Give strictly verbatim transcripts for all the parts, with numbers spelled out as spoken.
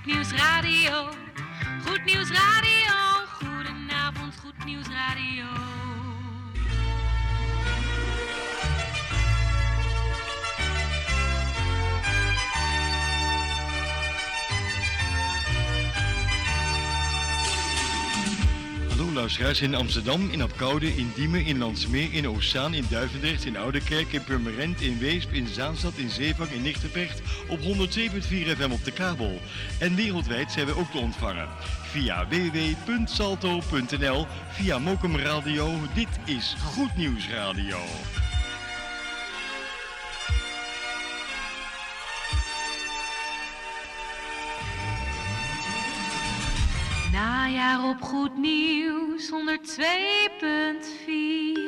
Goed Nieuws Radio. Goed Nieuws Radio. Goedenavond, Goed Nieuws Radio. Hallo luisteraars in Amsterdam, in Apkoude, in Diemen, in Landsmeer, in Oostzaan, in Duivendrecht, in Oudekerk, in Purmerend, in Weesp, in Zaanstad, in Zeevang, in Nigtevecht op honderd zeven punt vier F M op de kabel. En wereldwijd zijn we ook te ontvangen via w w w punt salto punt n l, via Mokum Radio. Dit is Goed Nieuws Radio. Najaar op Goed Nieuws honderd twee punt vier.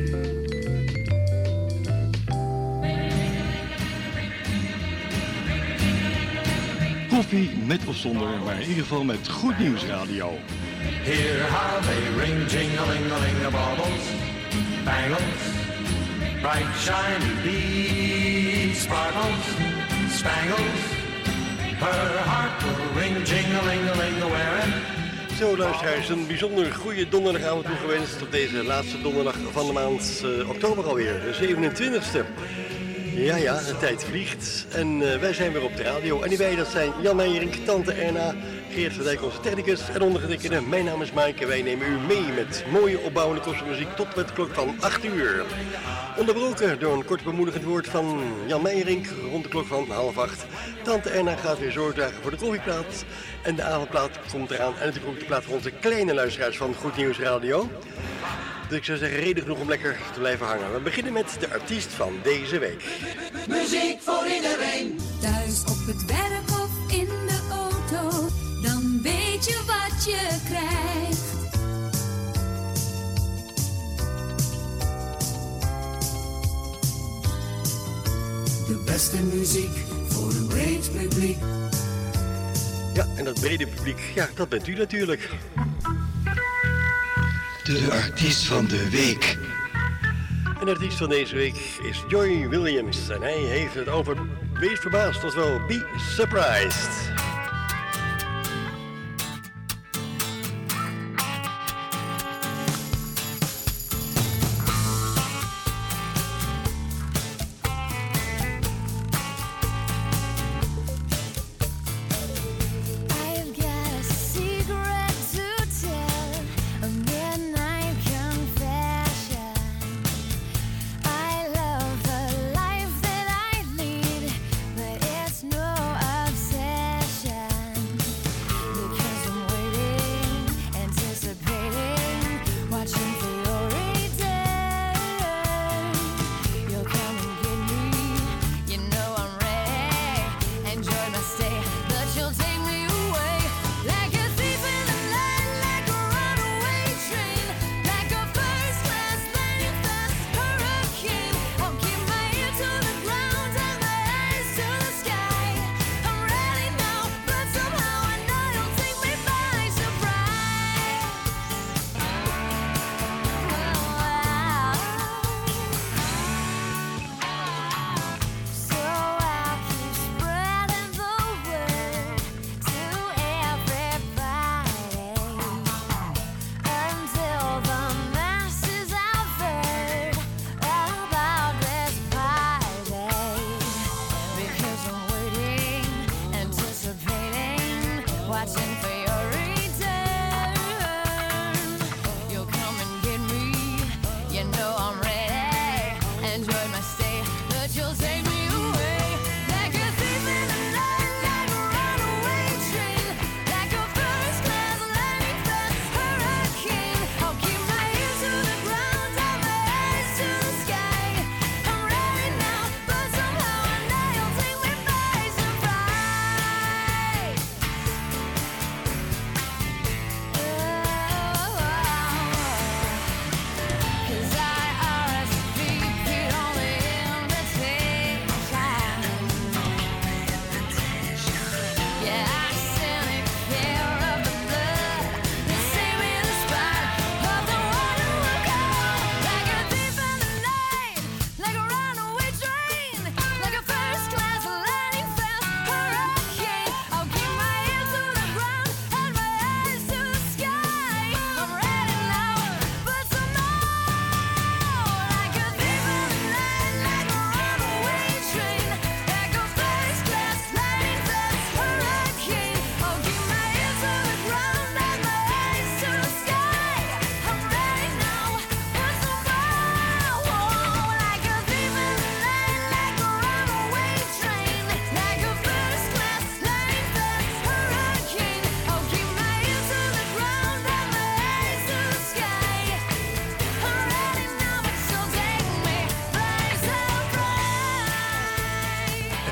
Koffie met of zonder, maar in ieder geval met Goed Nieuws Radio. Here how they ring, jing-a-ling-a-ling, the baubles, bangles, bright shiny beads, sparkles, spangles. Her heart will ring, jing-a-ling-a-ling, wearing. Zo luisteraars, een bijzonder goede donderdagavond toegewenst op deze laatste donderdag van de maand uh, oktober alweer, de zevenentwintigste. Ja, ja, de tijd vliegt en uh, wij zijn weer op de radio. En die wij, dat zijn Jan Meijering, Tante Erna, Geert van Dijk, onze technicus en ondergetekende. Mijn naam is Mike en wij nemen u mee met mooie opbouwende kostmuziek tot met de klok van acht uur. Onderbroken door een kort bemoedigend woord van Jan Meijering rond de klok van half acht. Tante Erna gaat weer zorgen voor de koffieplaat en de avondplaat komt eraan. En natuurlijk ook de plaat voor onze kleine luisteraars van Goed Nieuws Radio. Dus ik zou zeggen, reden genoeg om lekker te blijven hangen. We beginnen met de artiest van deze week. Muziek voor iedereen. Thuis op het werk of in de auto, dan weet je wat je krijgt. De beste muziek voor een breed publiek. Ja, en dat brede publiek, ja, dat bent u natuurlijk. De artiest van de week. En de artiest van deze week is Joy Williams. En hij heeft het over wees verbaasd, tot wel be surprised.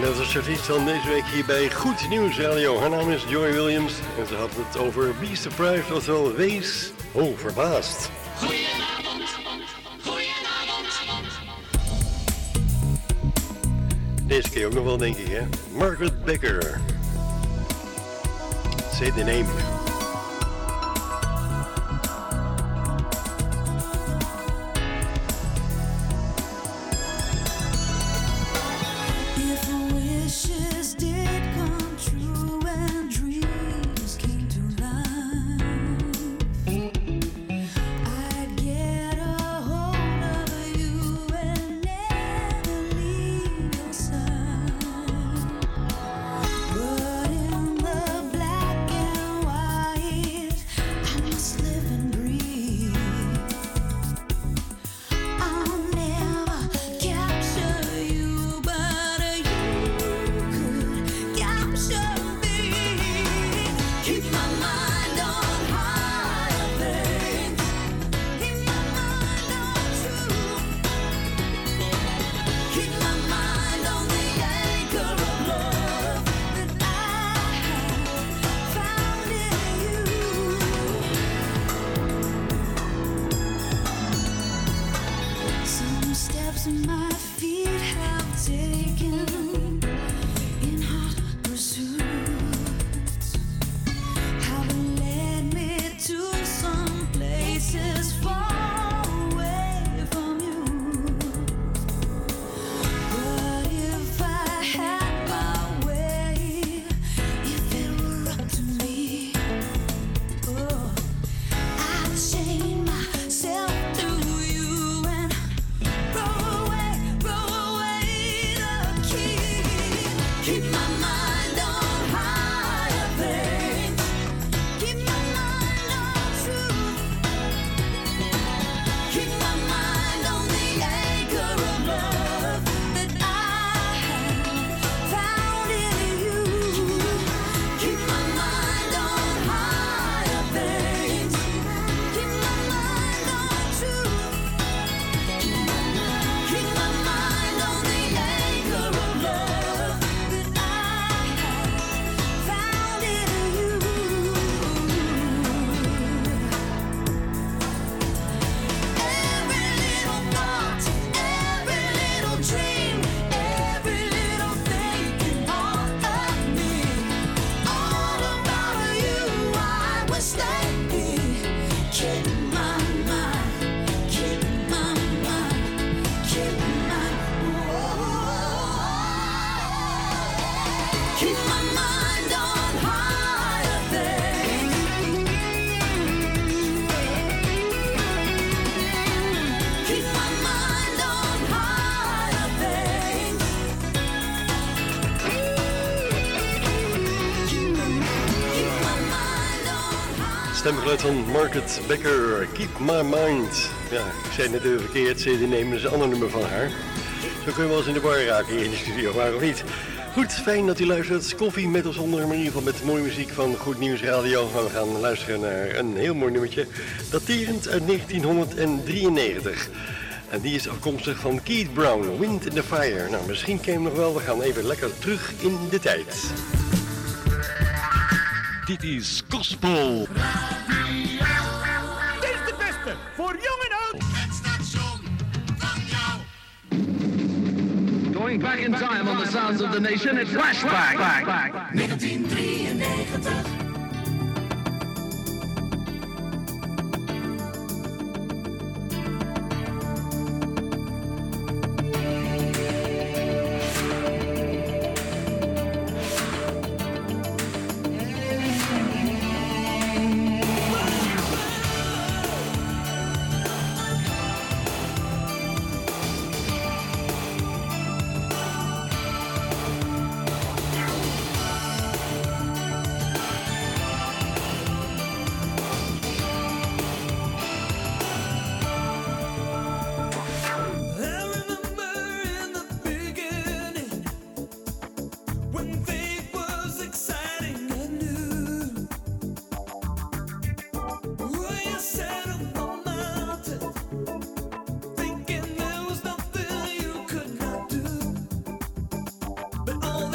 dat was de artiest van deze week hier bij Goed Nieuws Radio. Haar naam is Joy Williams en ze had het over Be Surprised, oftewel wees oh verbaasd. Goedenavond, goedenavond. Deze keer ook nog wel, denk ik, hè? Margaret Becker. Say the name. Stemgeluid van Margaret Becker, Keep My Mind. Ja, ik zei net even verkeerd, C D nemen is een ander nummer van haar. Zo kun je wel eens in de bar raken hier in de studio, waar of niet. Goed, fijn dat u luistert. Koffie met of zonder, maar in ieder geval met mooie muziek van Goed Nieuws Radio. We gaan luisteren naar een heel mooi nummertje, daterend uit negentien drieënnegentig. En die is afkomstig van Keith Brown, Wind in the Fire. Nou, misschien ken je hem nog wel, we gaan even lekker terug in de tijd. Dit is Gospel. Dit is de beste, voor jong en oud. Het station van jou. Going back in time on the sounds of the nation, it's Flashback. negentien drieënnegentig. But all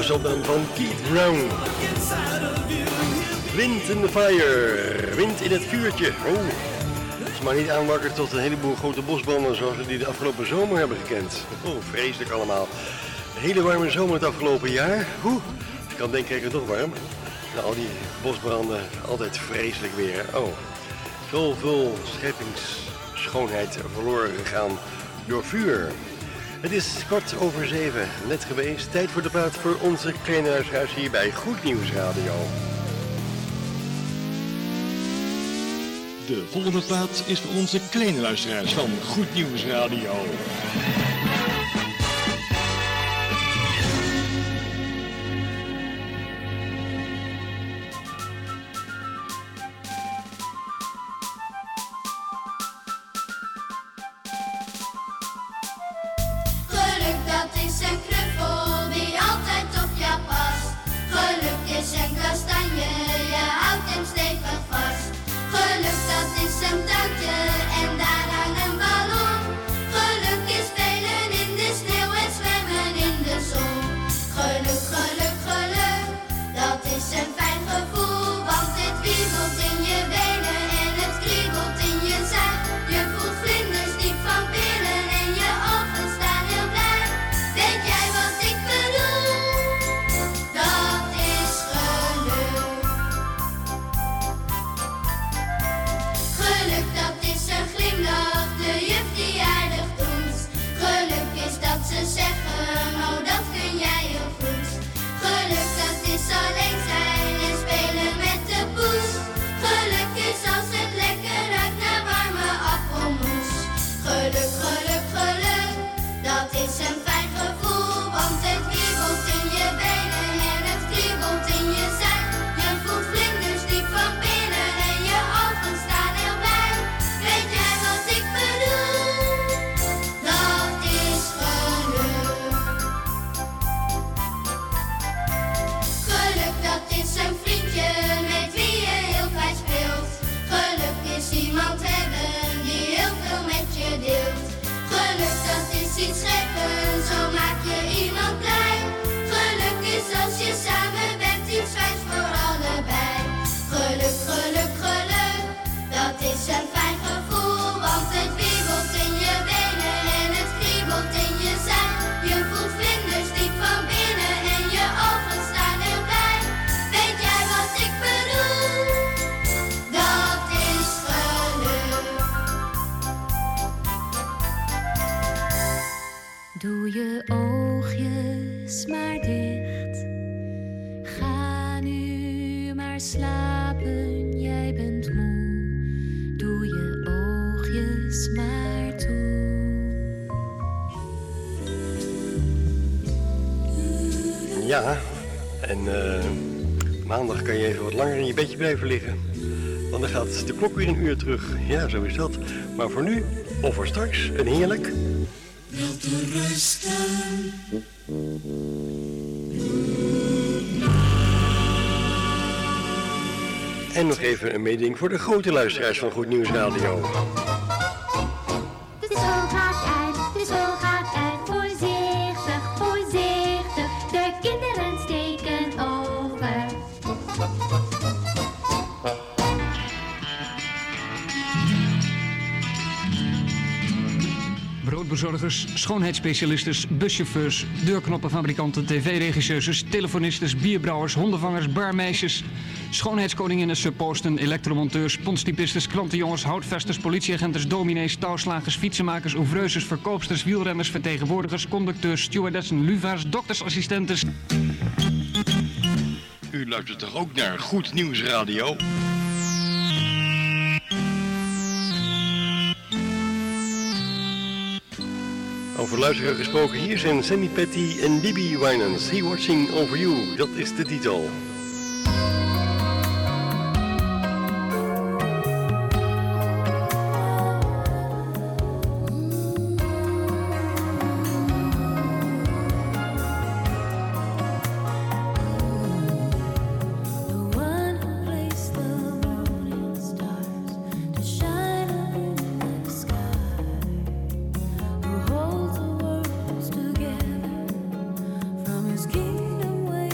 opname van Keith Brown. Wind in the fire, wind in het vuurtje. Oh, als maar niet aanwakkert tot een heleboel grote bosbranden zoals we die de afgelopen zomer hebben gekend. Oh, vreselijk allemaal. Een hele warme zomer het afgelopen jaar. Oeh, ik kan denken, ik het toch warm. Nou, al die bosbranden, altijd vreselijk weer. Oh, zoveel scheppingsschoonheid verloren gegaan door vuur. Het is kwart over zeven, net geweest. Tijd voor de plaat voor onze kleine luisteraars hier bij Goed Nieuws Radio. De volgende plaat is voor onze kleine luisteraars van Goed Nieuws Radio. Geluk dat is een knuffel die altijd op jou past. Geluk is een kastanje, je houdt hem stevig vast. Geluk dat is een touwtje en daaraan een ballon. Geluk is spelen in de sneeuw en zwemmen in de zon. Geluk, geluk, geluk, dat is een fijn gevoel. Want het wiebelt in je benen en het kriebelt in je zaak. Je voelt vlinders diep van binnen en je ogen staan heel blij. Weet jij wat ik bedoel? Dat is geluk. Geluk dat is een glimlach, de juf die aardig doet. Geluk is dat ze zeggen, oh dat kun jij heel goed. Geluk dat is alleen zijn en spelen met de poes. Geluk is als het lekker ruikt naar warme appelmoes. Geluk, geluk, geluk, dat is een fijn gevoel. Want het wiebelt in je benen en het kriebelt in je zij. Je voelt vlinders diep van binnen en je ogen staan heel blij. Weet jij wat ik bedoel? Dat is geluk. Geluk dat is een vriendje met wie je heel fijn speelt. Geluk is iemand hebben die heel veel met je deelt. Geluk dat is iets scheppen, zo maak je iemand blij. Geluk is als je samen bent iets fijns voor allebei. Geluk, geluk, geluk, dat is een fijn gevoel. Want het wiebelt in je benen en het kriebelt in je zij. Je voelt vlinders diep van binnen en je ogen staan heel blij. Weet jij wat ik bedoel? Dat is geluk. Doe je oogjes maar dicht. Ga nu maar slapen, jij bent moe. Doe je oogjes maar toe. Ja, en uh, maandag kan je even wat langer in je bedje blijven liggen. Want dan gaat de klok weer een uur terug. Ja, zo is dat. Maar voor nu, of voor straks, een heerlijk... En nog even een meeding voor de grote luisteraars van Goed Nieuws Radio. De school gaat uit, de school gaat uit. Voorzichtig, voorzichtig, de kinderen steken over. Broodbezorgers, schoonheidsspecialistes, buschauffeurs, deurknoppenfabrikanten, tv-regisseuses, telefonistes, bierbrouwers, hondenvangers, barmeisjes, schoonheidskoninginnen, supposten, elektromonteurs, ponstypistes, klantenjongens, houtvesters, politieagenten, dominees, touwslagers, fietsenmakers, ouvreuses, verkoopsters, wielrenners, vertegenwoordigers, conducteurs, stewardessen, luva's, doktersassistenten. U luistert toch ook naar Goed Nieuws Radio? Over luisteraar gesproken, hier zijn Sammy Petty en Bibi Winans. He Watching Over You, dat is de titel. Kingdom way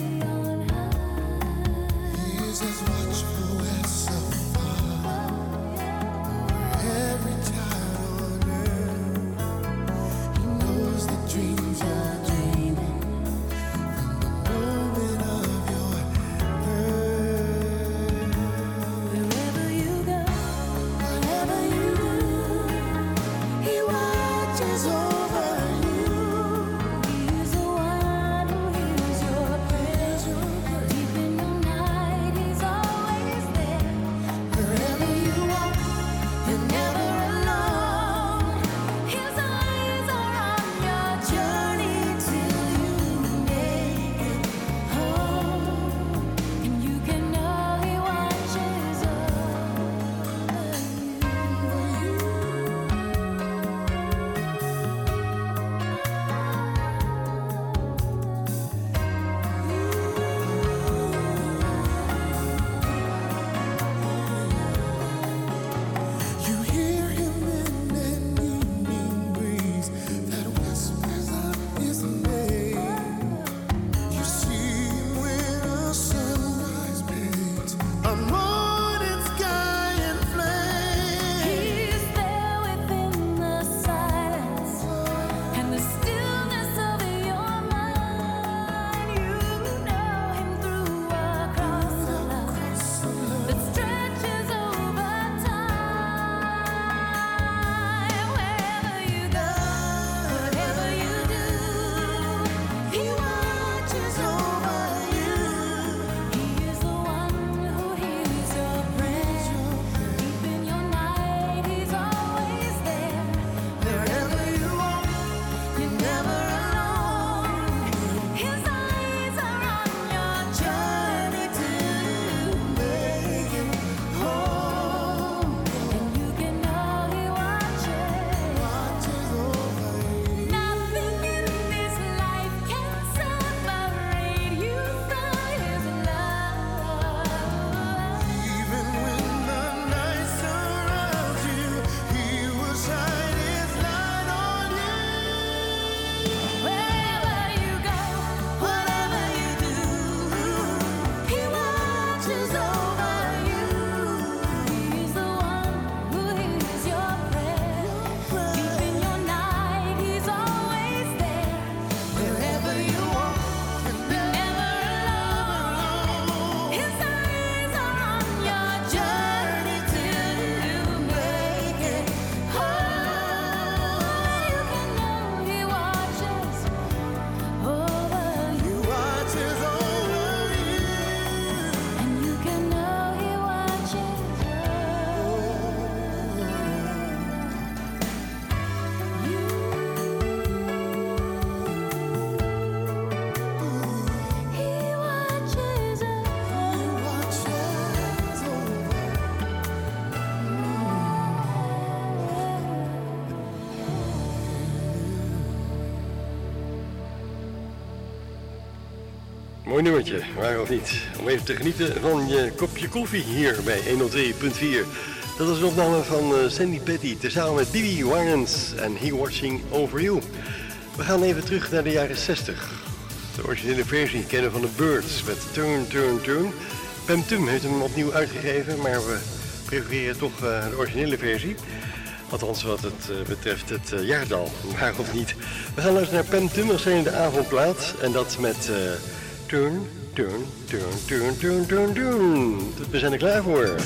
Mooi nummertje, waar of niet. Om even te genieten van je kopje koffie hier bij honderdtwee punt vier. Dat is een opname van uh, Sandy Petty, tezamen met Bibi Winans en He Watching Over You. We gaan even terug naar de jaren zestig. De originele versie kennen van de Birds met Turn, Turn, Turn. Pam Tum heeft hem opnieuw uitgegeven, maar we prefereren toch uh, de originele versie. Althans wat het uh, betreft het uh, jaartal, maar of niet. We gaan luisteren naar Pam Tum als zijn de avondplaat en dat met uh, Turn, Turn, Turn, Turn, Turn, Turn, Turn. We zijn er klaar voor.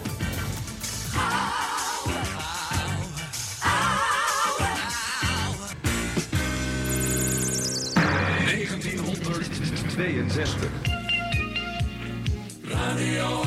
negentienhonderdtweeënzestig. Radio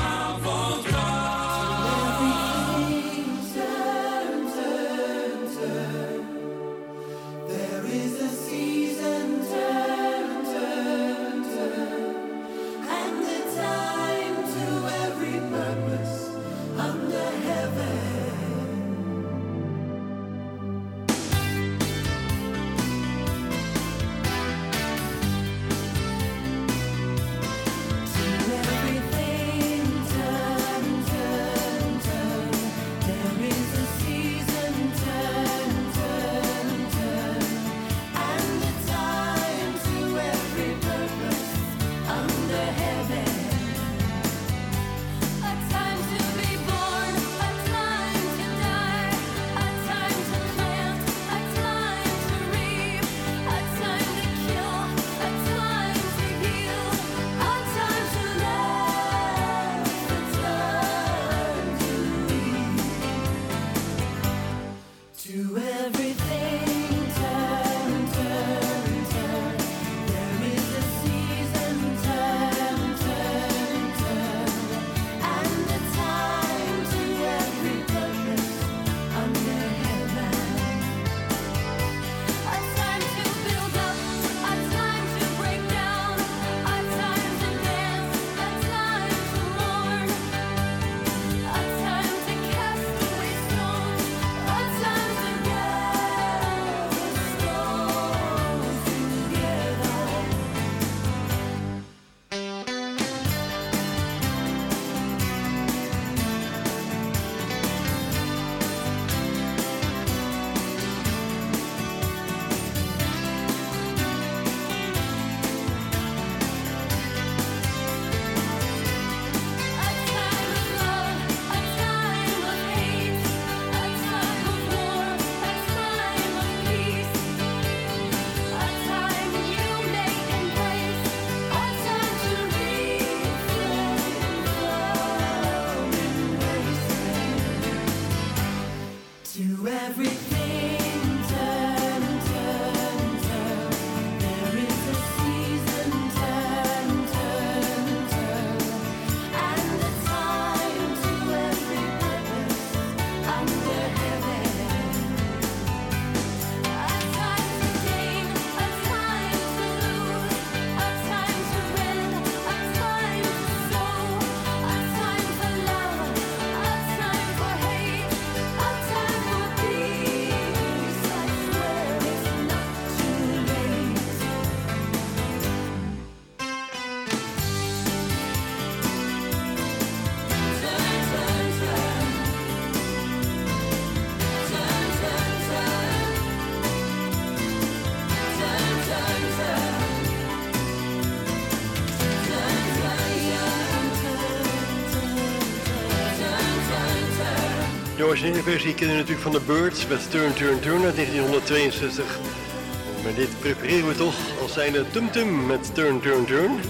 De originele versie kennen we natuurlijk van de Birds met Turn, Turn, Turn uit negentienhonderdtweeënzestig. Maar dit prepareren we toch als zijnde Tum Tum met Turn, Turn, Turn.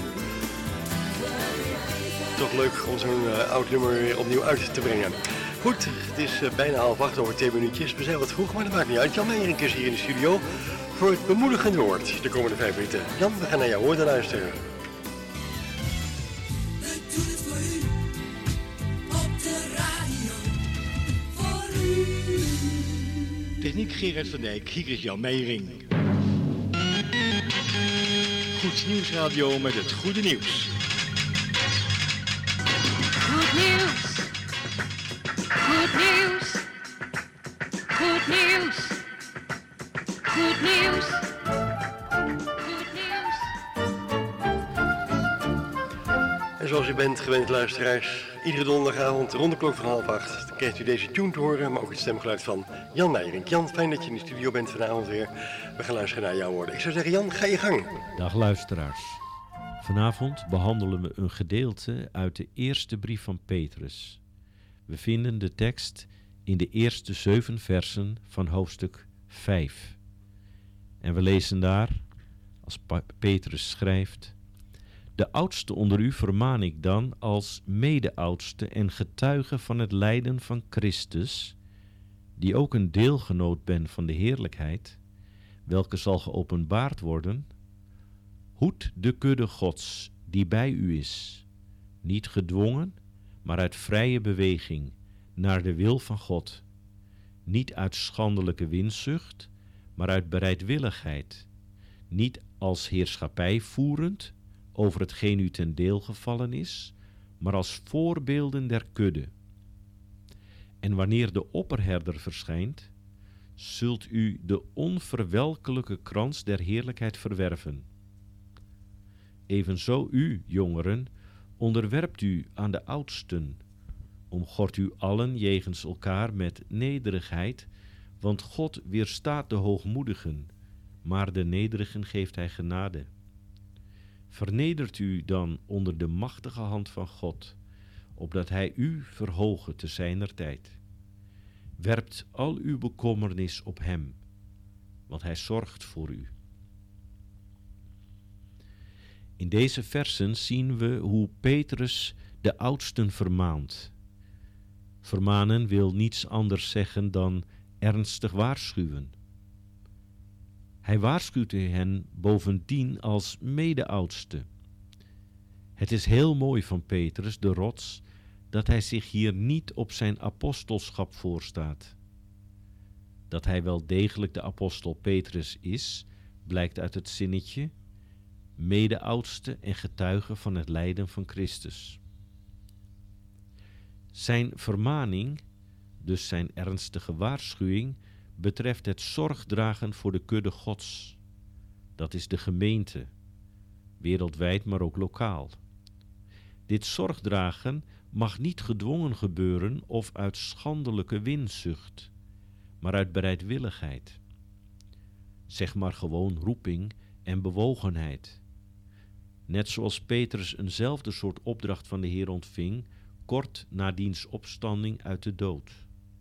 Toch leuk om zo'n uh, oud nummer weer opnieuw uit te brengen. Goed, het is uh, bijna half acht, over twee minuutjes. We zijn wat vroeg, maar dat maakt niet uit. Jan Meijerink is hier in de studio voor het bemoedigende woord de komende vijf minuten. Jan, we gaan naar jou woorden luisteren. Techniek Gerard van Dijk, hier is Jan Meijerink. Goed Nieuwsradio met het goede nieuws. Goed nieuws. Goed nieuws. Goed nieuws. Goed nieuws. Goed nieuws. zoals u bent gewend, luisteraars, iedere donderdagavond rond de klok van half acht dan krijgt u deze tune te horen, maar ook het stemgeluid van Jan Meijering. Jan, fijn dat je in de studio bent vanavond weer. We gaan luisteren naar jouw woorden. Ik zou zeggen, Jan, ga je gang. Dag luisteraars. Vanavond behandelen we een gedeelte uit de eerste brief van Petrus. We vinden de tekst in de eerste zeven versen van hoofdstuk vijf. En we lezen daar, als pa- Petrus schrijft: De oudste onder u vermaan ik dan als mede-oudste en getuige van het lijden van Christus, die ook een deelgenoot ben van de heerlijkheid, welke zal geopenbaard worden. Hoed de kudde Gods, die bij u is, niet gedwongen, maar uit vrije beweging, naar de wil van God, niet uit schandelijke winzucht, maar uit bereidwilligheid, niet als heerschappij voerend over hetgeen u ten deel gevallen is, maar als voorbeelden der kudde. En wanneer de opperherder verschijnt, zult u de onverwelkelijke krans der heerlijkheid verwerven. Evenzo u, jongeren, onderwerpt u aan de oudsten, omgort u allen jegens elkaar met nederigheid, want God weerstaat de hoogmoedigen, maar de nederigen geeft hij genade. Vernedert u dan onder de machtige hand van God, opdat hij u verhoge te zijner tijd. Werpt al uw bekommernis op hem, want hij zorgt voor u. In deze versen zien we hoe Petrus de oudsten vermaant. Vermanen wil niets anders zeggen dan ernstig waarschuwen. Hij waarschuwt hen bovendien als mede-oudste. Het is heel mooi van Petrus, de rots, dat hij zich hier niet op zijn apostelschap voorstaat. Dat hij wel degelijk de apostel Petrus is, blijkt uit het zinnetje: mede-oudste en getuige van het lijden van Christus. Zijn vermaning, dus zijn ernstige waarschuwing, betreft het zorgdragen voor de kudde Gods. Dat is de gemeente, wereldwijd maar ook lokaal. Dit zorgdragen mag niet gedwongen gebeuren of uit schandelijke winzucht, maar uit bereidwilligheid. Zeg maar gewoon roeping en bewogenheid. Net zoals Petrus eenzelfde soort opdracht van de Heer ontving, kort na diens opstanding uit de dood.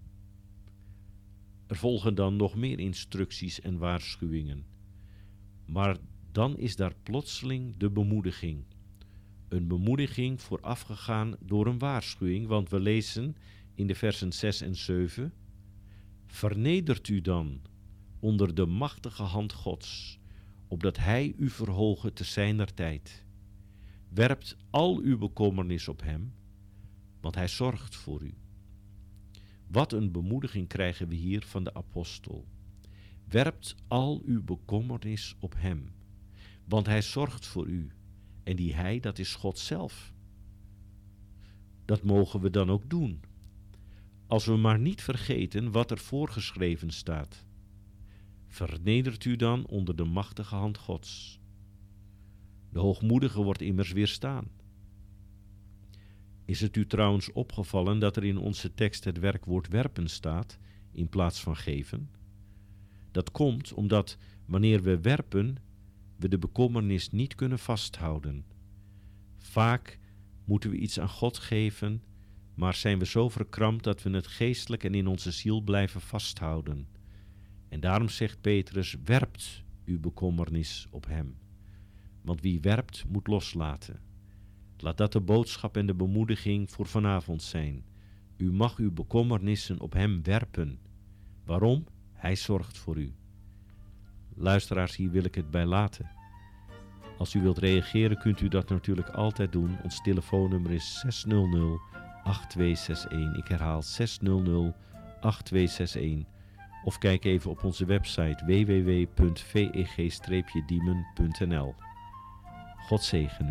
Er volgen dan nog meer instructies en waarschuwingen. Maar dan is daar plotseling de bemoediging. Een bemoediging voorafgegaan door een waarschuwing, want we lezen in de versen zes en zeven: Vernedert u dan onder de machtige hand Gods, opdat hij u verhoge te zijner tijd. Werpt al uw bekommernis op hem, want hij zorgt voor u. Wat een bemoediging krijgen we hier van de apostel. Werpt al uw bekommernis op hem, want hij zorgt voor u. En die hij, dat is God zelf. Dat mogen we dan ook doen. Als we maar niet vergeten wat er voorgeschreven staat. Vernedert u dan onder de machtige hand Gods. De hoogmoedige wordt immers weerstaan. Is het u trouwens opgevallen dat er in onze tekst het werkwoord werpen staat in plaats van geven? Dat komt omdat wanneer we werpen, we de bekommernis niet kunnen vasthouden. Vaak moeten we iets aan God geven, maar zijn we zo verkrampt dat we het geestelijk en in onze ziel blijven vasthouden. En daarom zegt Petrus: werpt uw bekommernis op hem. Want wie werpt, moet loslaten. Laat dat de boodschap en de bemoediging voor vanavond zijn. U mag uw bekommernissen op hem werpen. Waarom? Hij zorgt voor u. Luisteraars, hier wil ik het bij laten. Als u wilt reageren, kunt u dat natuurlijk altijd doen. Ons telefoonnummer is zes nul nul acht twee zes een. Ik herhaal zes nul nul acht twee zes een. Of kijk even op onze website w w w punt v e g diemen punt n l. God zegen u.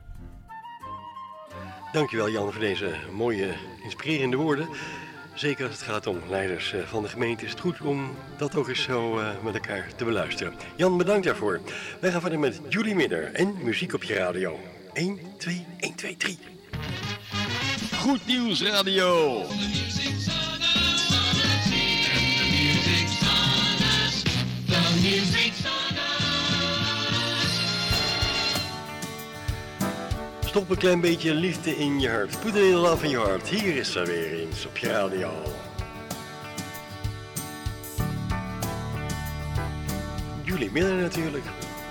Dankjewel Jan voor deze mooie, inspirerende woorden. Zeker als het gaat om leiders van de gemeente is het goed om dat ook eens zo uh, met elkaar te beluisteren. Jan, bedankt daarvoor. Wij gaan verder met Julie Midder en muziek op je radio. één, twee, één, twee, drie. Goed Nieuws Radio. Stop een klein beetje liefde in je hart. Put a little love in your heart. Hier is er weer eens op je radio. Julie Miller natuurlijk.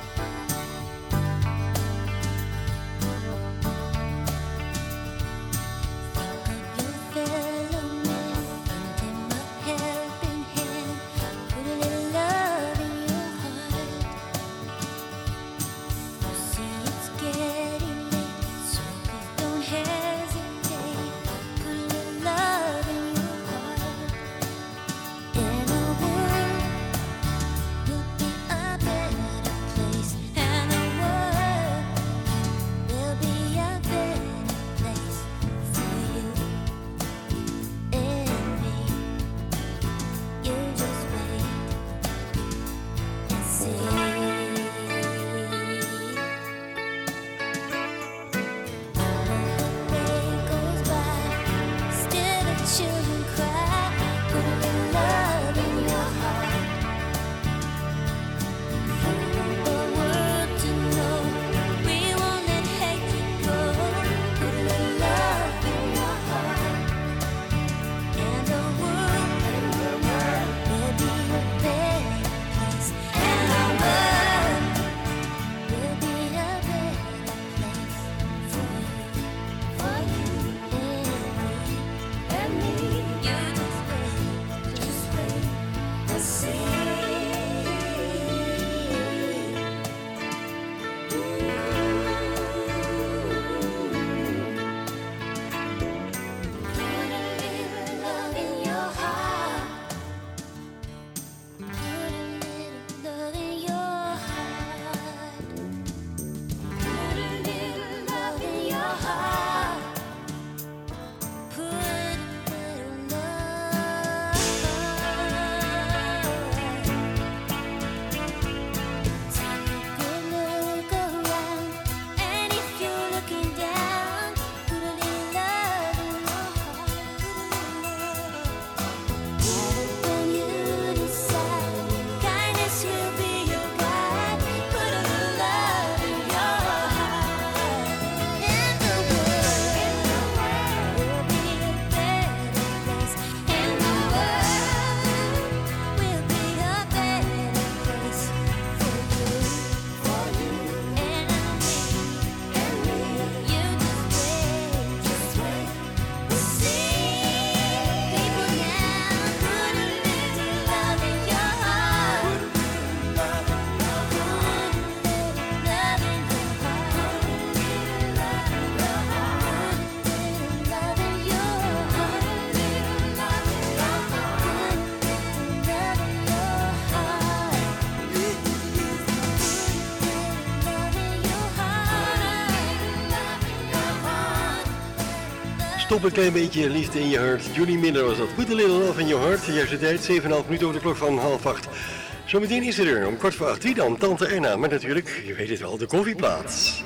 Stop een klein beetje liefde in je hart. Julie Miller was dat. Put a little love in your heart. De juiste tijd, zeven komma vijf minuten over de klok van half acht. Zometeen is er om kwart voor acht. Wie dan? Tante Erna. Maar natuurlijk, je weet het wel, de koffieplaats.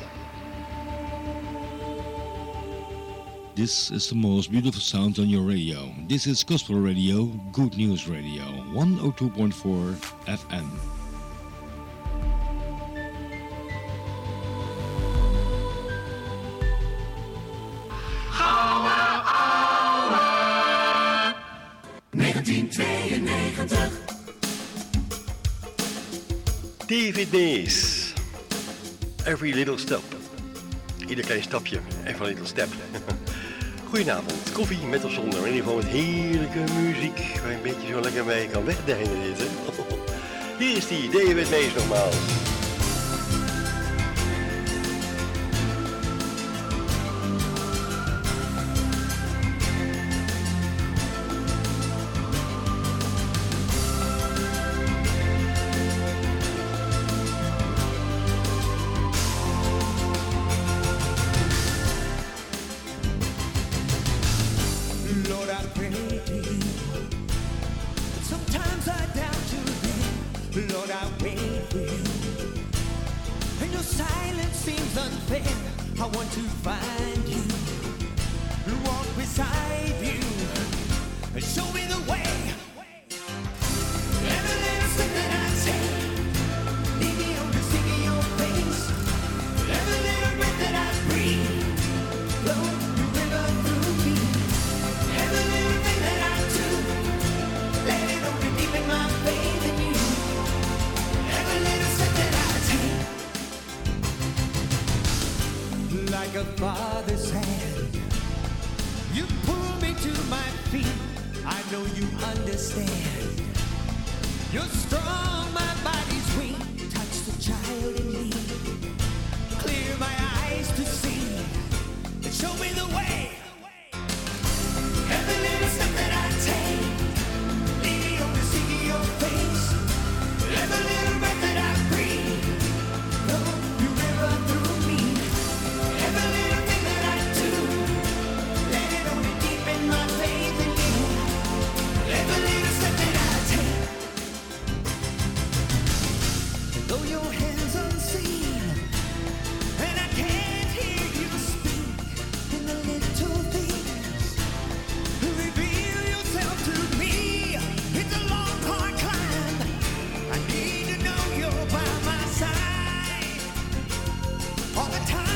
This is the most beautiful sound on your radio. This is Gospel Radio, Good News Radio, one oh two point four F M. negentien tweeënnegentig. David Mays. Every little step. Ieder klein stapje. Every little step. Goedenavond. Koffie met of zonder. In ieder geval met heerlijke muziek. Waar je een beetje zo lekker mee kan wegdijnen dit, hè. Hier is die David Mays nogmaals. Lord, I wait for you, and your silence seems unfair. I want to find you, walk beside you, and show me the way. Every little step that I take, lead me on to see your face. Every little breath that I breathe, flow your river through me. Every little thing that I do, let it only deepen my faith in you. Every little step that I take, like a father's hand, you pull me to my feet. I know you understand. You're strong, my body's weak. Touch the child in me, clear my eyes to see, and show me the way. Every little step that I take, lead me on to see your face. Every little breath that I breathe, flow your river through me. Every little thing that I do, let it only deepen my faith in you. Every little step that I take, though your hands unseen, and I can't hear you speak in the little things. Reveal yourself to me. It's a long, hard climb. I need to know you're by my side all the time.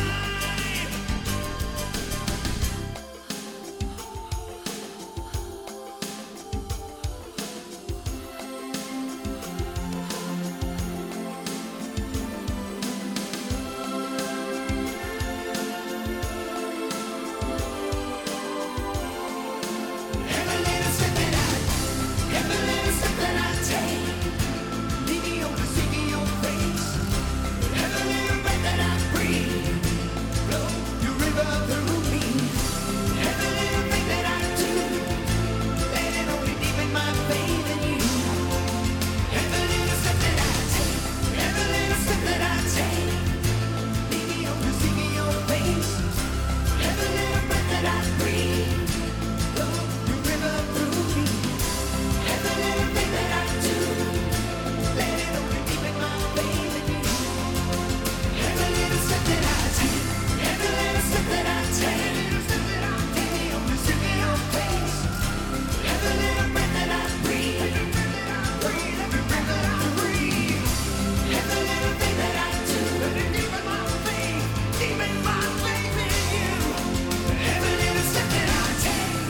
Every little step that I, every little step that I take, lead me on to see your face. Every little breath that I breathe, flow your river through me. Every little thing that I do, let it only deepen my faith in you. Every little step that I take, every little step that I take, lead me on to see your face. Every little breath that I breathe, flow your river through me. Every little thing that I do, let it only deepen my faith in you. Every little step that I take, every little step that I take, lead me on to see your face. Every little breath that I breathe, flow your river through me. Every little thing that I do, let it deepen my faith, deepen my faith in you. Every little step that I take.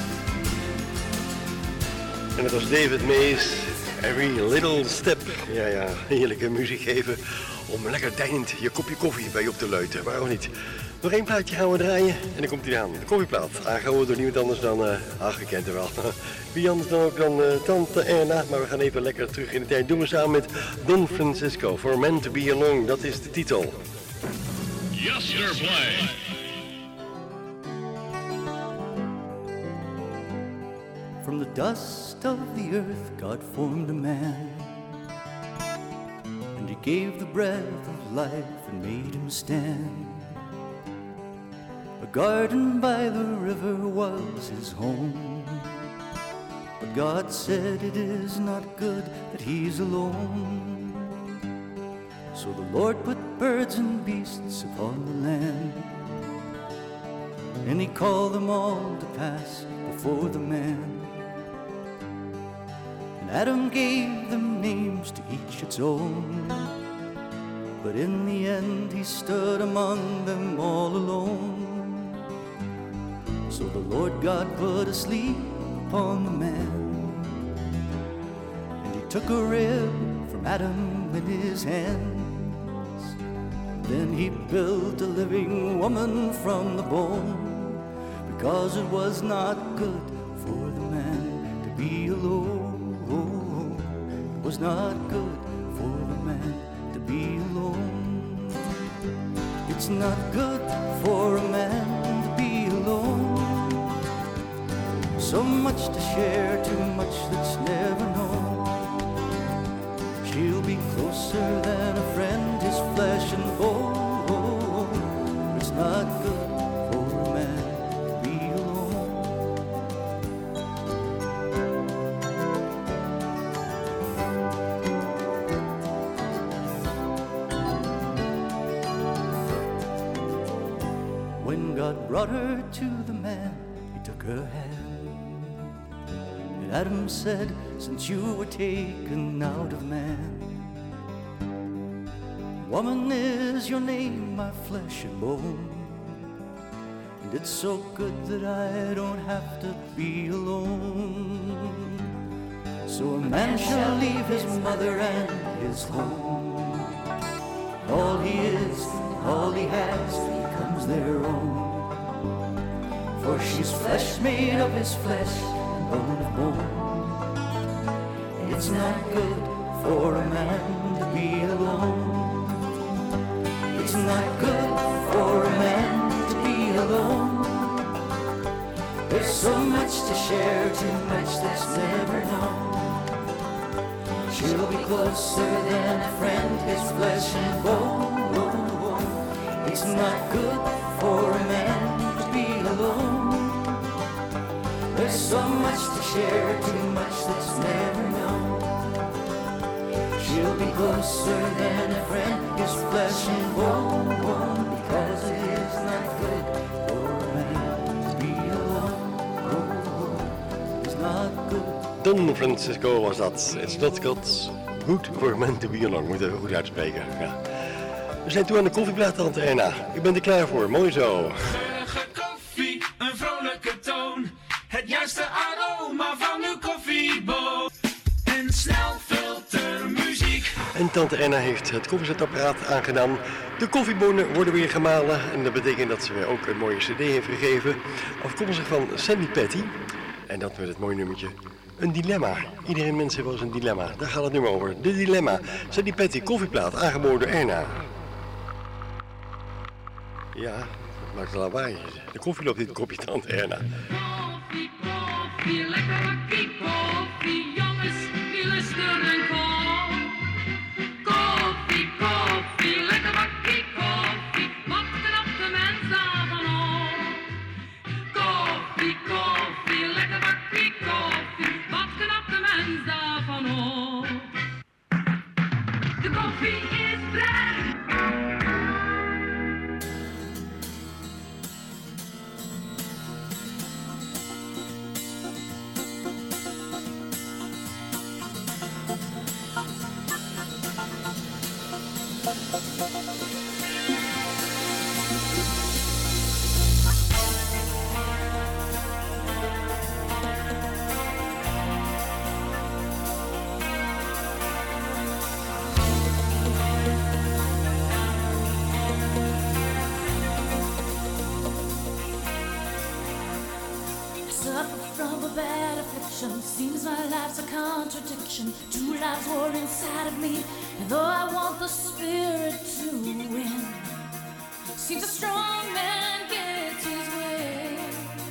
En dat was David Mays, Every Little Step. Ja, ja, heerlijke muziek geven om lekker deinend je kopje koffie bij je op te luiten. Waarom niet? Nog één plaatje gaan we draaien en dan komt hij aan. De koffieplaat, aangehouden door niemand anders dan, uh, ach, je kent hem wel. Wie anders dan ook dan uh, Tante Erna. Maar we gaan even lekker terug in de tijd. Doen we samen met Don Francisco, For Men to Be Alone. Dat is de titel. Yesterplay. From the dust of the earth, God formed a man, and He gave the breath of life and made him stand. A garden by the river was his home, but God said it is not good that he's alone. So the Lord put birds and beasts upon the land, and He called them all to pass before the man. Adam gave them names to each its own, but in the end he stood among them all alone. So the Lord God put a sleep upon the man, and He took a rib from Adam in his hands. Then He built a living woman from the bone, because it was not good for the man to be alone. It was not good for the man to be alone. It's not good for a man to be alone. So much to share, too much that's never known. She'll be closer than a friend, his flesh and bone. It's not good for a man to be alone. brought her to the man, he took her hand. And Adam said, since you were taken out of man, woman is your name, my flesh and bone. And it's so good that I don't have to be alone. So a man shall leave his mother and his home. All he is, all he has becomes their own. For she's flesh made of his flesh and bone of bone. It's not good for a man to be alone. It's not good for a man to be alone. There's so much to share, too much that's never known. She'll be closer than a friend, his flesh and bone. It's not good for a man to be alone. There's so much to share, too much that's never known. She'll be closer than a friend, his flesh and bone. Because it is not good for a man to be alone. It's not good. Don Francisco was dat. It's not good. Good for men to be alone. Moet even goed uitspreken. Ja. We zijn toe aan de koffieblaadtante Erna. Ik ben er klaar voor. Mooi zo. Geurige koffie, een vrolijke toon. Het juiste aroma van uw koffieboon. En snel filtermuziek. En tante Erna heeft het koffiezetapparaat aangedaan. De koffiebonen worden weer gemalen. En dat betekent dat ze weer ook een mooie cd heeft gegeven. Afkomstig van Sandy Patty. En dat met het mooie nummertje. Een dilemma. Iedereen mens heeft wel eens een dilemma. Daar gaat het nummer over. De dilemma. Sandy Patty koffieplaat aangeboden door Erna. Ja, dat maakt een lawaai. De koffie loopt in het kopje tante Erna. Koffie, koffie, lekker bakkie koffie, jongens, die lusten en kom. Koffie, koffie, lekker bakkie koffie, wat knapt de mens daarvan op? Koffie, koffie, lekker bakkie koffie, wat knapt de mens daarvan op? De koffie is vrij. Seems my life's a contradiction. Two lives war inside of me, and though I want the spirit to win, seems a strong man gets his way.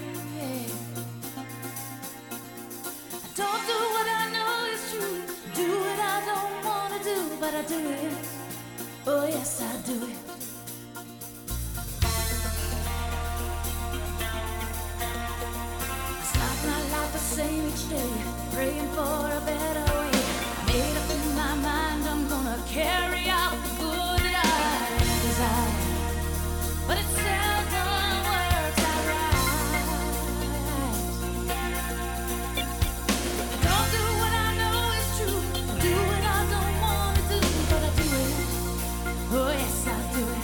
I don't do what I know is true, do what I don't want to do, but I do it. Oh yes, I do it. The same each day, praying for a better way. Made up in my mind, I'm gonna carry out the good that I desire, but it seldom works out right. I don't do what I know is true, do what I don't wanna do, but I do it. Oh yes, I do it.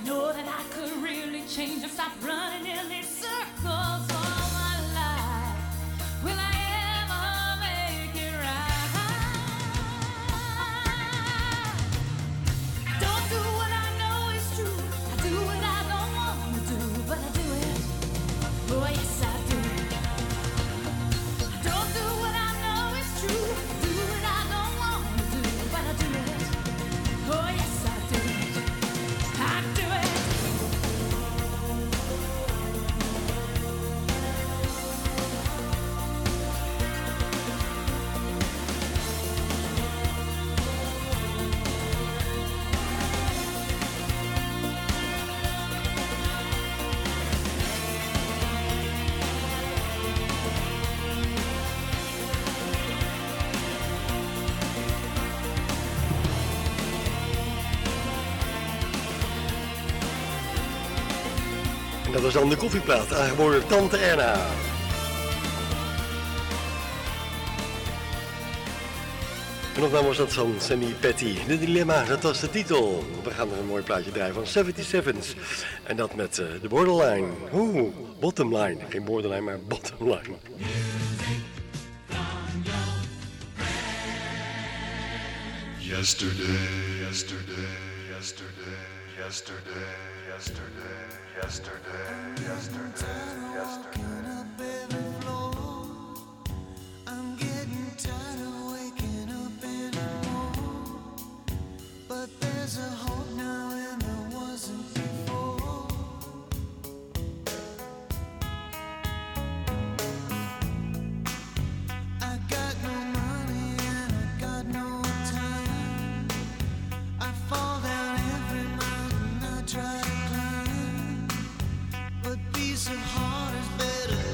know that I could really change and stop running in these circles all my life. Will I ever make it right? Don't do what I know is true. I do what I don't want to do, but I do it. Oh yes, I do. I don't do what I know is true. I do what I don't want to do, but I do it. Oh yes, I do. I do it. En dat was dan de koffieplaat, aangeboden Tante Erna. En opname was dat van Sammy Patty. De Dilemma, dat was de titel. We gaan er een mooi plaatje draaien van zevenenzeventig. En dat met uh, de Borderline. Oeh, Bottomline. Geen Borderline, maar Bottomline. Yesterday, yesterday, yesterday, yesterday, yesterday, yesterday, yesterday, yesterday. I'm getting tired of waking up anymore. But there's a hope now and there wasn't before. I got no money and I got no time. I fall down every mountain I try to climb. But peace of heart is better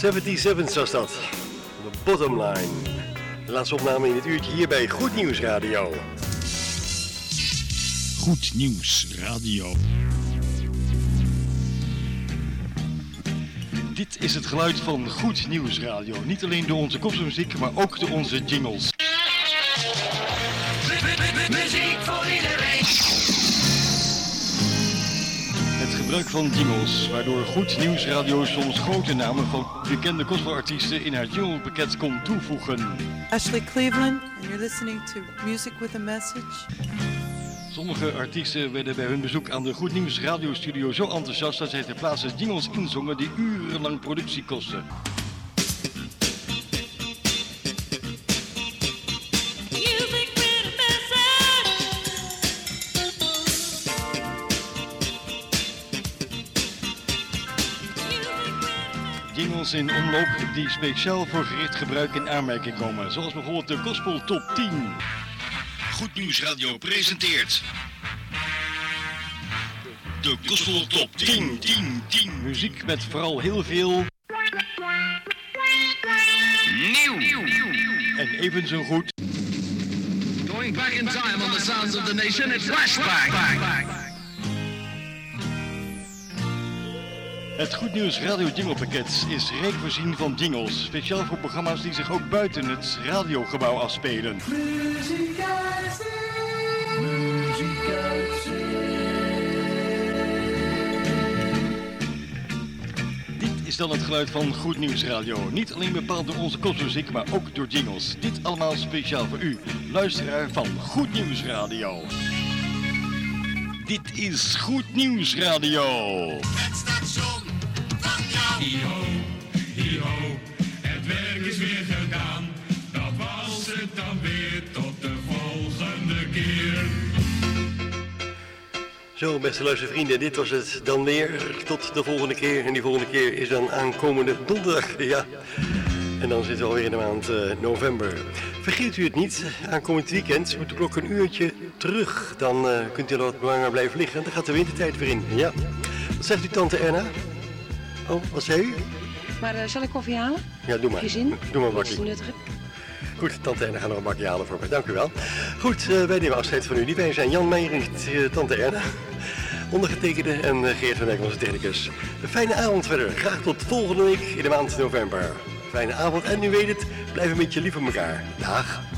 zevenenzeventig was dat. De Bottom Line. De laatste opname in het uurtje hier bij Goed Nieuws Radio. Goed Nieuws Radio. Dit is het geluid van Goed Nieuws Radio. Niet alleen door onze kopmuziek, maar ook door onze jingles. Muziek voor iedereen. Het gebruik van jingles, waardoor Goed Nieuws Radio soms grote namen van bekende gospelartiesten in haar jinglepakket kon toevoegen. Ashley Cleveland, and you're listening to Music with a Message. Sommige artiesten werden bij hun bezoek aan de Goed Nieuws radiostudio zo enthousiast dat zij ter plaatse jingles inzongen die urenlang productie kosten. Jingles in omloop die speciaal voor gericht gebruik in aanmerking komen, zoals bijvoorbeeld de Gospel Top tien. Goed Nieuws Radio presenteert de Gospel Top tien, tien, tien. Muziek met vooral heel veel nieuw. En even zo goed. Going back in time on the sounds of the nation, it's Flashback. Het Goed Nieuws Radio Jinglepakket is rijk voorzien van jingles, speciaal voor programma's die zich ook buiten het radiogebouw afspelen. Muziek uit zee, muziek uit Dit is dan het geluid van Goed Nieuws Radio. Niet alleen bepaald door onze kopmuziek, maar ook door jingles. Dit allemaal speciaal voor u, luisteraar van Goed Nieuws Radio. Dit is Goed Nieuws Radio. Het station van jou. Hi-ho, hi-ho, het werk is weer gedaan. Dat was het dan weer, tot de volgende keer. Zo, beste luistervrienden, dit was het dan weer. Tot de volgende keer. En die volgende keer is dan aankomende donderdag. Ja. En dan zitten we alweer in de maand uh, november. Vergeet u het niet, aankomend weekend moet de klok een uurtje terug. Dan uh, kunt u er wat langer blijven liggen. Dan gaat de wintertijd weer in. Ja. Wat zegt u, tante Erna? Oh, wat zei u? Maar uh, zal ik koffie halen? Ja, doe maar. Heb je zin? Doe maar een Wat is bakje. nuttig? Goed, tante Erna gaat nog een bakje halen voor mij. Dank u wel. Goed, uh, wij nemen afscheid van u. Die wij zijn Jan Meijer en uh, tante Erna. Ondergetekende en uh, Geert van Dijk, onze technicus. Een fijne avond verder. Graag tot volgende week in de maand november. Fijne avond en u weet het, blijf een beetje lief voor elkaar. Dag.